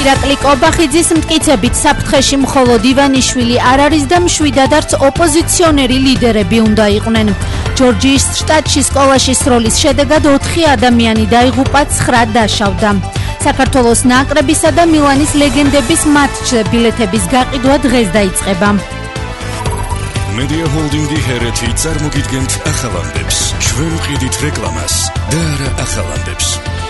ირაკლი კობახიძის მტკიცებით საფრთხეში მხოლოდ ივანიშვილი არ არის და მშვიდადაც ოპოზიციონერი ლიდერები უნდა იყვნენ. ჯორჯიის შტატში სკოლაში სროლის შედეგად 4 ადამიანი დაიღუპა, 9 დაშავდა. საქართველოს ნაკრებისა და მილანის ლეგენდების მატჩზე ბილეთების გაყიდვა დღეს დაიწყება. Media Holding-ი ჰერეთი წარმოგიდგენთ ახალამდებს. ჩვენ ვყიდით რეკლამას და არა ახალამდებს.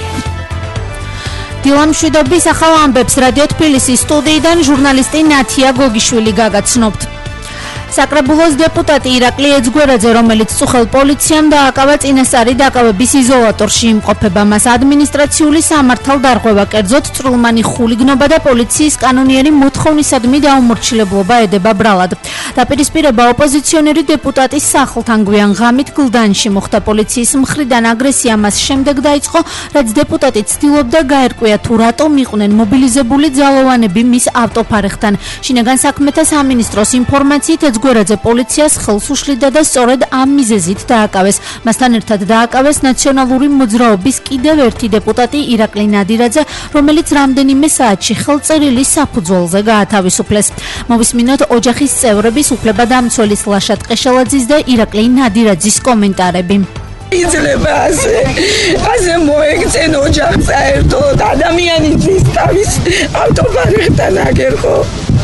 დილამშვიდობის ახალ ამბებს რადიო თბილისის სტუდიიდან ჟურნალისტი ნათია გოგიშვილი გაგაცნობთ. საკრებულოს დეპუტატი ირაკლი ეძგვერაძე, რომელიც წუხელ პოლიციამ დააკავა წინასწარი დაკავების იზოლატორში იმყოფება, მას ადმინისტრაციული სამართალდარღვევა, კერძოდ წვრილმანი ხულიგნობა და პოლიციის კანონიერი მოთხოვნისადმი დაუმორჩილებლობა ედება ბრალად. დაპირისპირება ოპოზიციონერი დეპუტატის სახლთან გვიან ღამით გლდანში მოხდა. პოლიციის მხრიდან აგრესია მას შემდეგ დაიწყო, რაც დეპუტატი ცდილობდა გაერკვია თუ რატომ იყვნენ მობილიზებული ძალოვანები მის ავტოფარეხთან. შინაგან საქმეთა სამინისტროს ინფორმაციით ეძგვერაძე პოლიციას ხელს უშლიდა და სწორედ ამ მიზეზით დააკავეს. მასთან ერთად დააკავეს ნაციონალური მოძრაობის კიდევ ერთი დეპუტატი ირაკლი ნადირაძე, რომელიც რამდენიმე საათში ხელწერილის საფუძველზე გაათავისუფლეს. მოვისმინოთ ოჯახის წევრების უფლებადამცველის ლაშა ტყეშელაძის და ირაკლი ნადირაძის კომენტარები. იძლება ასე მოექცენ ოჯახს საერთოდ ადამიანი ძის თავის ავტოფარეხთან აგერხო.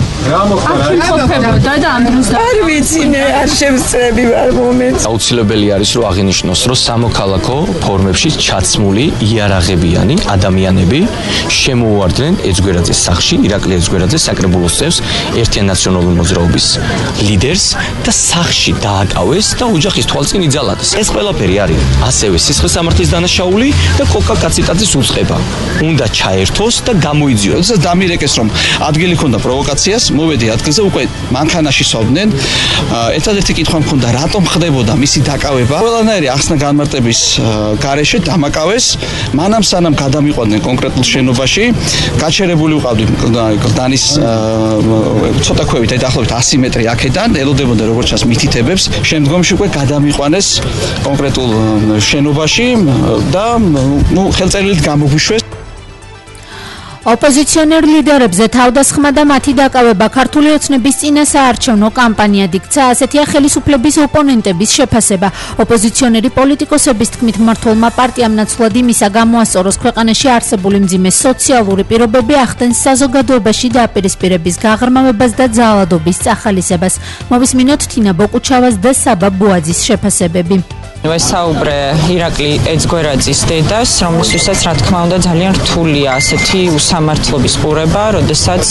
არ ვიცი, მე არ შევსწრები ვარ მომენტს. აუცილებელი არის რომ აღინიშნოს, რომ სამოქალაქო ფორმებში ჩაცმული იარაღებიანი ადამიანები შემოუვარდნენ ეძგვერაძეს სახლში, ირაკლი ეძგვერაძეს, საკრებულოს წევრს, ერთიან ნაციონალური მოძრაობის ლიდერს და სახლში დააკავეს და ოჯახის თვალწინ იძალადეს. ეს ყველაფერი არის ასევე სისხლისამართლის დანაშაული და კოკა კაციტაძის უწყება. უნდა ჩაერთოს და გამოიძიოს. როდესაც დამირეკეს, რომ ადგილი ქონდა პროვოკაციას, მოვედი ადგილზე, უკვე მანქანაში სვავდნენ. ერთადერთი კითხვა მქონდა, რატომ ხდებოდა მისი დაკავება. ყველანაირი ახსნა განმარტების გარეშე დამაკავეს, მანამ სანამ გადამიყვანდნენ კონკრეტულ შენობაში. გაჩერებული ვყავდი გლდანის ცოტა ქვევით, დაახლოებით 100 მეტრი აქედან, ელოდებოდა როგორც ჩანს მითითებებს. შემდგომში უკვე გადამიყვანეს კონკრეტულ შენობაში და ხელწერილით გამოგვიშვეს. ოპოზიციონერ ლიდერებზე თავდასხმა და მათი დაკავება ქართული ოცნების წინასაარჩევნო კამპანიად იქცა. ასეთია ხელისუფლების ოპონენტების შეფასება. ოპოზიციონერი პოლიტიკოსების თქმით, მმართველმა პარტიამ ნაცვლად იმისა გამოასწოროს, ქვეყანაში არსებული მძიმე სოციალური პირობები ახდენს საზოგადოებაში დაპირისპირების გაღრმავებას და ძალადობის წახალისებას. მოვისმინოთ თინა ბოკუჩავას და საბა ბუაძის შეფასებები. ვესაუბრე ირაკლი ეძგვერაძის დედას, რომელსაც რა თქმა უნდა ძალიან რთულია ასეთი უსამართლობის ყურება, როდესაც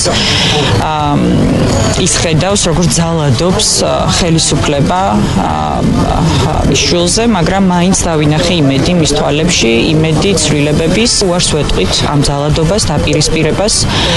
ის ხედავს, როგორ ძალადობს ხელისუფლება შვილზე, მაგრამ მაინც დავინახე იმედი მის თვალებში, იმედი ცვლილებების. უარს ვეტყვით ამ ძალადობას, დაპირისპირებას,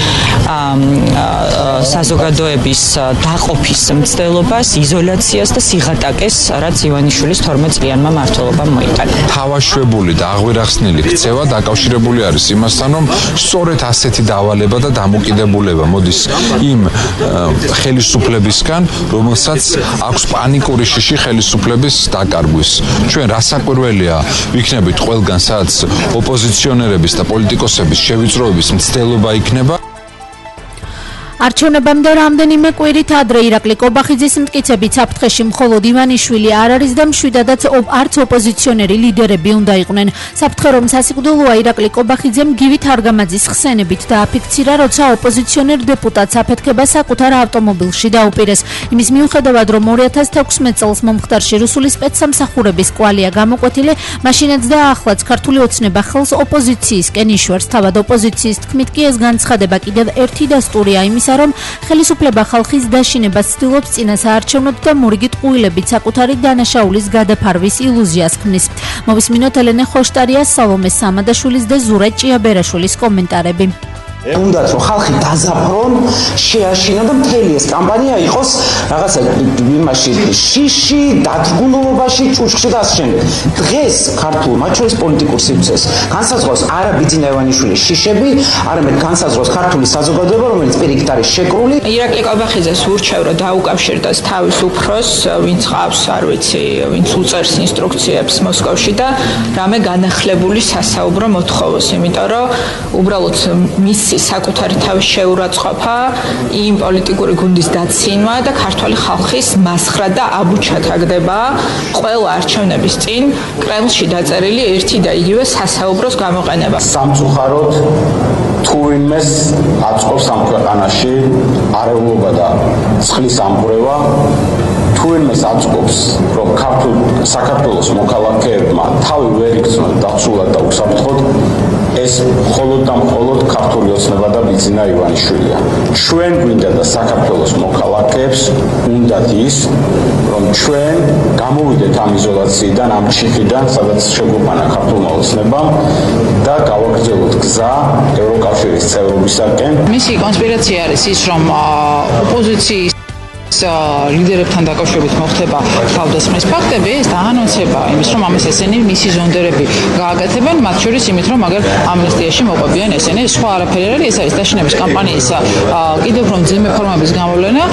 საზოგადოების დაყოფის მცდელობას, იზოლაციას და სიღატაკეს, რაც ივანიშვილის 12 წლიან მმართველობამ მოიტანა. თავაშვებული და აღვირახსნილი ქცევა დაკავშირებული არის იმასთან, რომ სწორედ ასეთი დავალება და დამოკიდებულება მოდის იმ ხელისუფლებისგან, რომელსაც აქვს პანიკური შიში ხელისუფლების დაკარგვის. ჩვენ რასაკვირველია ვიქნებით ყველგან, სადაც ოპოზიციონერების და პოლიტიკოსების შევიწროების მცდელობა იქნება. არჩევნებამდე რამდენიმე კვირით ადრე ირაკლი კობახიძის მტკიცებით საფრთხეში მხოლოდ ივანიშვილი არ არის და მშვიდადაც არც ოპოზიციონერი ლიდერები უნდა იყვნენ. საფრთხე რომ სასიკვდილოა ირაკლი კობახიძემ გივით არგამაძის ხსენებით დააფიქცირა, როცა ოპოზიციონერ დეპუტატს აფეთქება საკუთარ ავტომობილში დაუპირეს. იმის მიუხედავად, რომ 2016 წელს მომხდარში რუსული სპეცსამსახურების კვალია გამოკვეთილი, მაშინაც და ახლაც ქართული ოცნება ხელს ოპოზიციისკენ იშვერს. თავად ოპოზიციის თქმით კი ეს განცხადება კიდევ ერთი დასტურია იმისა, რომ ხელისუფლება ხალხის დაშინებას ცდილობს წინასაარჩევნოდ და მორიგი ტყუილებით საკუთარი დანაშაულის გადაფარვის ილუზიას ქმნის. მოვისმინოთ ელენე ხოშტარიას, სალომე სამადაშვილის და ზურა ჭიაბერაშვილის კომენტარები. უნდათ რომ ხალხი დაზაფრონ, შეაშინა და მთელი ეს კამპანია იყოს რაღაცა იმაში შიში, დადგუნულობაში, ჭუჭხში და ასე შემდეგ. დღეს ქართულ მათ შორის პოლიტიკურ სივრცეს განსაზღვრავს არა ბიძინა ივანიშვილის შიშები, არამედ განსაზღვრავს ქართული საზოგადოება, რომელიც პირიქით არის შეკრული. ირაკლი კობახიძეს ურჩევ რომ დაუკავშირდეს თავის უფროს, ვინც ყავს, არ ვიცი, ვინც უწერს ინსტრუქციებს მოსკოვში და რამე განახლებული სასაუბრო მოთხოვოს, იმიტომ რომ უბრალოდ მის მისი საკუთარი თავის შეურაცხყოფა იმ პოლიტიკური გუნდის დაცინვა და ქართული ხალხის მასხრა და აბუჩათაგდება ყველა არჩევნების წინ კრემლში დაწერილი ერთი და იგივე სასაუბროს გამოყენება. სამწუხაროდ თუ ვინმეს აწყობს ამ ქვეყანაში არეულობა და ცხლის ამღვრევა, თუ ვინმეს აწყობს, რომ საქართველოს მოქალაქეებმა თავი ვერ იქცნოთ დაცულად და უსაფრთხოდ, ეს მხოლოდ და მხოლოდ ქართული ოცნება და ბიძინა ივანიშვილია. ჩვენ გვინდა და საქართველოს მოქალაქეებს უნდათ ის, რომ ჩვენ გამოვიდეთ ამ იზოლაციიდან, ამ ჩიხიდან, სადაც შეგვიყვანა ქართულმა ოცნებამ და გავაგრძელოთ გზა ევროკავშირის წევრობისაკენ. მისი კონსპირაცია არის ის, რომ ოპოზიციის ლიდერებთან დაკავშირებით მოხდება თავდასხმის ფაქტები, ეს დაანონსება იმის, რომ ამას ესენი მისი ზონდერები გააკეთებენ, მათ შორის იმით, რომ აგერ ამნისტიაში მოყვებიან ესენი, სხვა არაფერი არ არის, ეს არის დაშინების კამპანიის კიდევ უფრო მძიმე ფორმების გამოვლენა.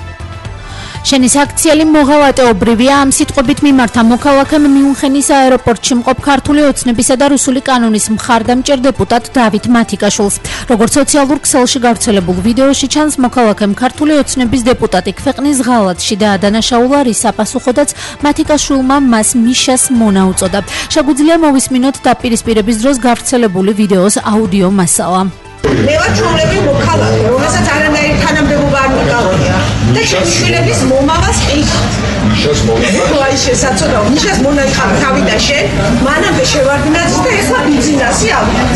შენის აქციელი მოღალატეობრივია. ამ სიტყვებით მიმართა მოქალაქემ მიუნხენის აეროპორტში მყოფ ქართული ოცნებისა და რუსული კანონის მხარდამჭერ დეპუტატ დავით მათიკაშვილს. როგორც სოციალურ ქსელში გავრცელებულ ვიდეოში ჩანს, მოქალაქემ ქართული ოცნების დეპუტატი ქვეყნის ღალატში დაადანაშაულა, რის საპასუხოდაც მათიკაშვილმა მას მიშას მონა უწოდა. შეგვიძლია მოვისმინოთ დაპირისპირების დროს გავრცელებული ვიდეოს აუდიო მასალა. მე ვარ ჩვეულებრივი მოქალაქე, რომელსაც არანაირი თანამდებობა არ მიყავია და ჩემი შვილების მომავალს ყიდავთ. აი შესაძლოა, მიშას მონაიხარ თავიდან შენ, მანამდე შევარდნაძის და ეხლა ბიზნესი ავიდეთ.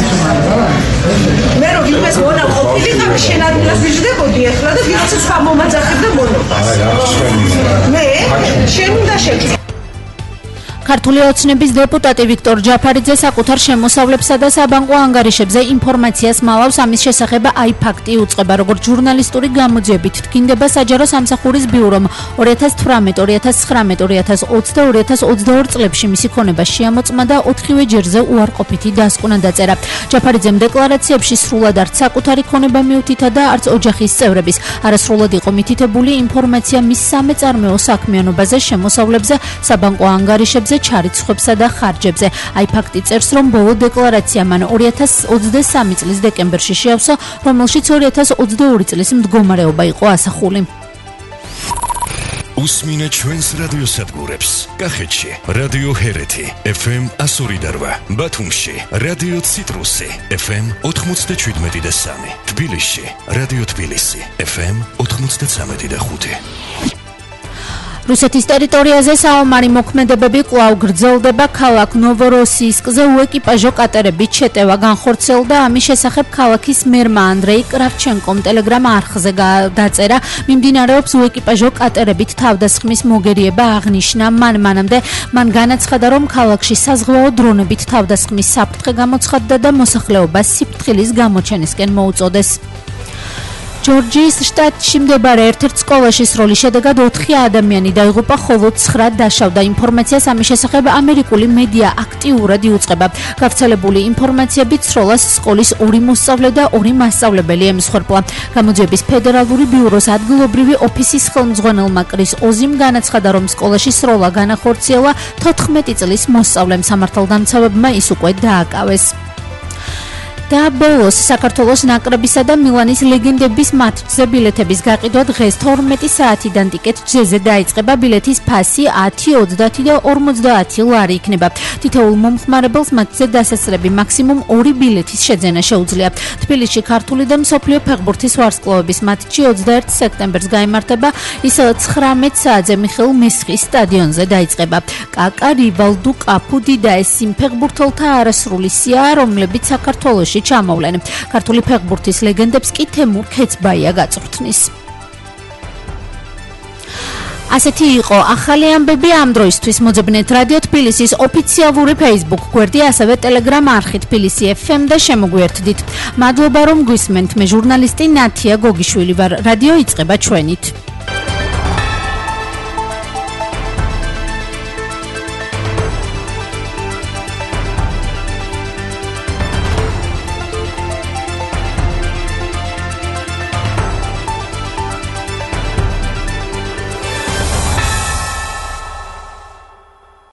მე რომ ვინმეს მონა ყოფილიყავი, შენ ადგილას ვიждდებოდი ეხლა და ვიღაცა სხვა მომაძახებდა მონობას. მე შენ უნდა შეგწევ. ქართული ოცნების დეპუტატი ვიქტორ ჯაფარიძე საკუთარ შემოსავლებსა და საბანკო ანგარიშებზე ინფორმაციას მალავს. ამის შესახებ აი ფაქტი უწყება, როგორც ჟურნალისტური გამოძიებით თქინდება საჯარო სამსახურის ბიურომ 2018, 2019, 2020 და 2022 წლებში მისი ქონება შეამოწმა და 4-ვე ჯერზე უარყოფითი დასკვნა დაწერა. ჯაფარიძემ დეკლარაციებში სრულად არც საკუთარი ქონება მიუთითა და არც ოჯახის წევრების. არასრულად იყო მითითებული ინფორმაცია მის სამეწარმეო საქმიანობაზე, შემოსავლებზე, საბანკო ანგარიშებზე, ჩარიცხვებსა და ხარჯებზე. აი ფაქტი წერს, რომ ბოლო დეკლარაცია მან 2023 წლის დეკემბერში შეავსო, რომელშიც 2022 წლის მდგომარეობა იყო ასახული. უსმინე ჩვენს რადიოსადგურებს. კახეთში რადიო ჰერეთი FM 102.8, ბათუმში რადიო ციტრუსი FM 97.3, თბილისში რადიო თბილისი FM 93.5. რუსეთის ტერიტორიაზე საომარი მოქმედებები კვლავ გრძელდება. ქალაქ ნოვოროსიისკზე უეკიპაჟო კატერებით შეტევა განხორციელდა. ამის შესახებ ქალაქის მერმა ანდრეი კრავჩენკომ ტელეგრამ არხზე დაწერა. მიმდინარეობს უეკიპაჟო კატერებით თავდასხმის მოგერიება, აღნიშნა. მანამდე მან განაცხადა, რომ ქალაქში საზღვაო დრონებით თავდასხმის საფრთხე გამოცხადდა და მოსახლეობას სიფრთხილის გამოჩენისკენ მოუწოდეს. ჯორჯიის შტატში მდებარე ერთ-ერთ სკოლაში სროლის შედეგად 4 ადამიანი დაიღუპა, ხოლო 9 დაშავდა. ინფორმაციას ამის შესახებ ამერიკული მედია აქტიურად იუწყება. გავრცელებული ინფორმაციებით სროლას სკოლის 2 მოსწავლე და 2 მასწავლებელი ემსხვერპლა. გამოძიების ფედერალური ბიუროს ადგილობრივი ოფისის ხელმძღვანელმა კრის ოზიმ განაცხადა, რომ სკოლაში სროლა განახორციელა 14 წლის მოსწავლემ. სამართალდამცავებმა ის უკვე დააკავეს. და ბოლოს საქართველოს ნაკრებისა და მილანის ლეგენდების მატჩზე ბილეთების გაყიდვა დღეს 12 საათიდან ტიკეტ ჯეზე დაიწყება. ბილეთის ფასი 10, 30 და 50 ლარი იქნება. თითოეულ მომხმარებელს მატჩზე დასასრები მაქსიმუმ 2 ბილეთის შეძენა შეუძლია. თბილისში ქართული და მსოფლიო ფეხბურთის ვარსკვლავების მატჩი 21 სექტემბერს გაიმართება. ის 19 საათზე მიხეილ მესხის სტადიონზე დაიწყება. კაკა, რივალდუ, კაფუ, დიდაეს იმ ფეხბურთელთა არასრული სია, რომლებიც საქართველოში ჩამოვლენ. ქართული ფეხბურთის ლეგენდებს კი თემურ ქეცბაია გაწვრთნის. ასეთი იყო ახალი ამბები ამ დროისთვის. მოძებნეთ რადიო თბილისის ოფიციალური Facebook გვერდი, ასევე Telegram არხი თბილისი FM და შემოგვიერთდით. მადლობა რომ გვისმენთ. მე ჟურნალისტი ნათია გოგიშვილი ვარ. რადიო იწყება ჩვენით.